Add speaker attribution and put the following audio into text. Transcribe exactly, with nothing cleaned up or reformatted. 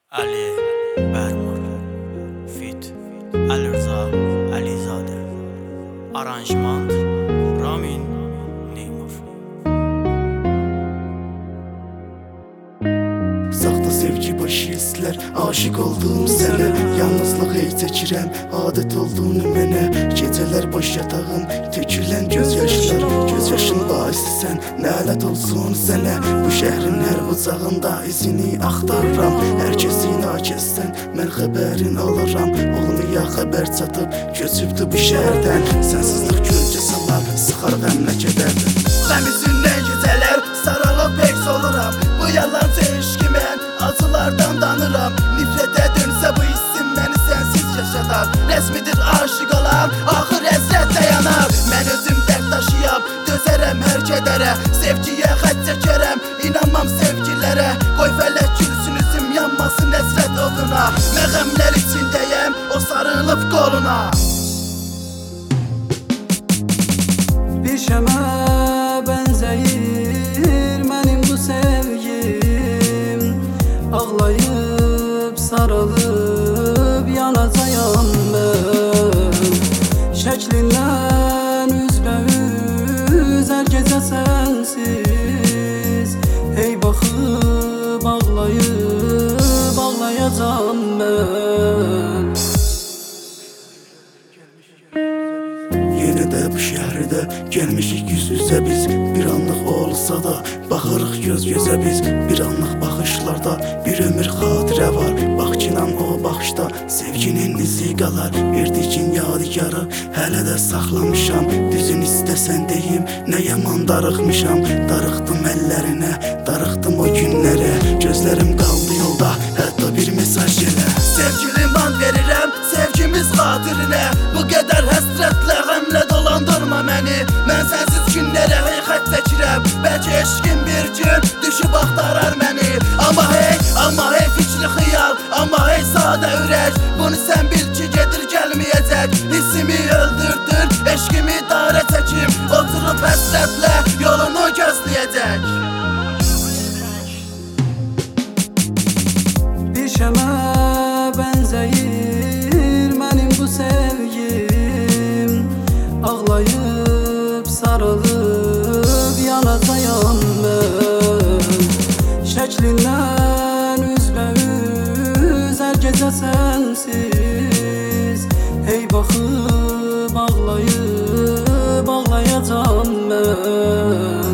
Speaker 1: Ali Bermur Fit Ali Rıza Alizade Aranjman Ramin Neymur.
Speaker 2: Saxta sevgi başı hisslər, aşık olduğum sənə. Yalnızlıq ey çəkirəm, adət olduğunu mənə. Gecələr boş yatağım, tökülən göz yaşlar. Göz yaşın baisi sən, nələt olsun sənə. Bu şəhrin hər bucağında izini axtarıram. Hər kəsi nakəssən, mən xəbərin alıram. Olmaya xəbər çatıb, köçübdü bu şəhərdən. Sənsizlik gölcə salar, sıxar qəmlə kədərdən. Qəm üzündə gecələr, saralıb pek oluram. Bu yalancı eşki mən acılardan danıram. Nifrətə dönsə bu hissim məni sənsiz yaşadar. Rəsmidir aşık olan, axır həsrətlə yanar. Mən özüm dərd daşıyam, dözərəm hər kədərə. Sevgiyə xət çəkərəm, inanmam sevgilərə. Qoy fələk gülsün üzüm, yanmasın həsrət oduna. Mən qəmlər içindəyəm, o sarılıb qoluna.
Speaker 3: Bir şəmə bənzəyir mənim bu sevgim. Ağlayıb, sarılıb, yanacağam mən. Şəklindən üzbəyüz hər gecə sənsiz. Hey baxıb, ağlayıb, ağlayacağam mən.
Speaker 2: Yenə də bu şəhərdə gəlmişik yüz üzə biz. Bir anlıq olsa da baxırıq göz gözə biz. Bir anlıq baxışlarda bir ömür xatirə var. Bax ki inan o baxışda sevginin izi qalar. Verdiyin yadigarı hələ də saxlamışam. Düzün istəsən deyim, nə yaman darıxmışam. Darıxdım əllərinə, darıxdım o günlərə. Gözlərim qaldı yolda, hətta bir mesaj gələ. Sevgilim and verirəm, sevgimiz xatirinə. Bu qədər həsrətlə, qəmlə dolandırma məni. Mən sənsiz günlərə hey xət çəkirəm. Bəlkə eşqin bir gün düşüb axtarar məni. Amma hey, amma hey fikri xiyal, amma hey sadə ürək. Bunu sən bil ki gedir gəlməyəcək. Hissimi öldürdür, eşqimi darə çəkim. Oturub həsrətlə yolunu gözləyəcək.
Speaker 3: Bir şəmə bənzəyir mənim bu sevgim. Ağlayıb, sarılıb, yanacağam mən. Şəklindən üzbəyüz hər gecə sənsiz. Hey baxıb, ağlayıb, ağlayacağam mən.